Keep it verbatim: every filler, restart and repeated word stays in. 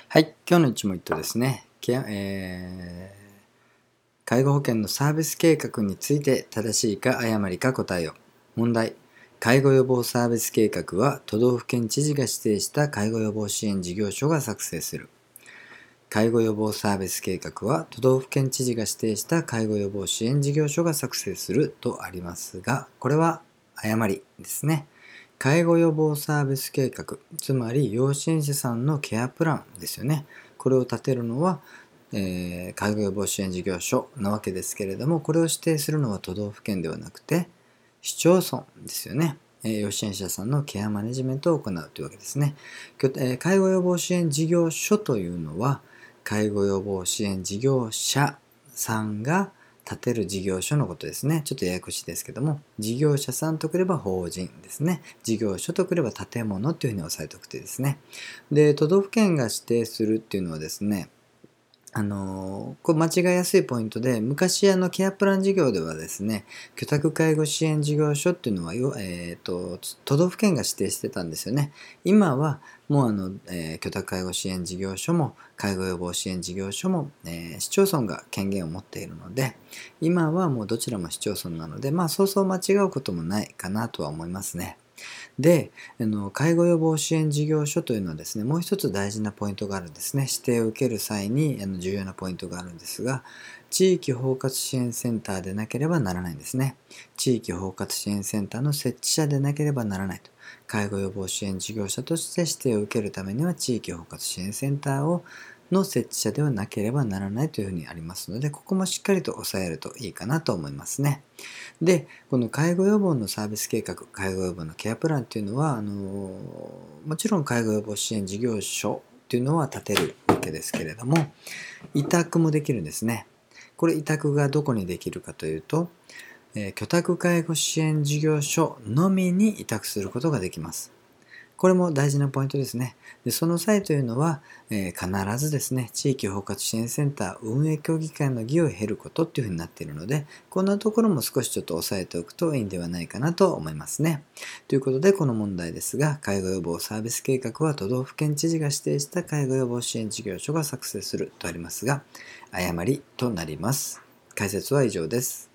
はい、今日の一問一答ですね。けえー介護保険のサービス計画について正しいか誤りか答えよ。問題。介護予防サービス計画は都道府県知事が指定した介護予防支援事業所が作成する。介護予防サービス計画は都道府県知事が指定した介護予防支援事業所が作成するとありますが、これは誤りですね。介護予防サービス計画、つまり要支援者さんのケアプランですよね。これを立てるのは、えー介護予防支援事業所なわけですけれども、これを指定するのは都道府県ではなくて市町村ですよね。えー要支援者さんのケアマネジメントを行うというわけですね。きょえー介護予防支援事業所というのは、介護予防支援事業者さんが立てる事業所のことですね。ちょっとややこしいですけども、事業者さんとくれば法人ですね。事業所とくれば建物というふうに押さえておくといいですね。で、都道府県が指定するっていうのはですね、あのこれ間違いやすいポイントで、昔あのケアプラン事業ではですね、居宅介護支援事業所っていうのはよ、えーと、都道府県が指定してたんですよね。今はもうあの、えー居宅介護支援事業所も介護予防支援事業所も、えー市町村が権限を持っているので、今はもうどちらも市町村なので、まあそうそう間違うこともないかなとは思いますね。で、あの介護予防支援事業所というのはですね、もう一つ大事なポイントがあるんですね。指定を受ける際にあの重要なポイントがあるんですが、地域包括支援センターでなければならないんですね。地域包括支援センターの設置者でなければならないと。介護予防支援事業者として指定を受けるためには、地域包括支援センターをの設置者ではなければならないというふうにありますので、ここもしっかりと押さえるといいかなと思いますね。で、この介護予防のサービス計画、介護予防のケアプランっていうのは、あのもちろん介護予防支援事業所っていうのは立てるわけですけれども、委託もできるんですね。これ委託がどこにできるかというと、えー居宅介護支援事業所のみに委託することができます。これも大事なポイントですね。でその際というのは、えー必ずですね、地域包括支援センター運営協議会の議を経ることっていうふうになっているので、こんなところも少しちょっと押さえておくといいんではないかなと思いますね。ということで、この問題ですが、介護予防サービス計画は都道府県知事が指定した介護予防支援事業所が作成するとありますが、誤りとなります。解説は以上です。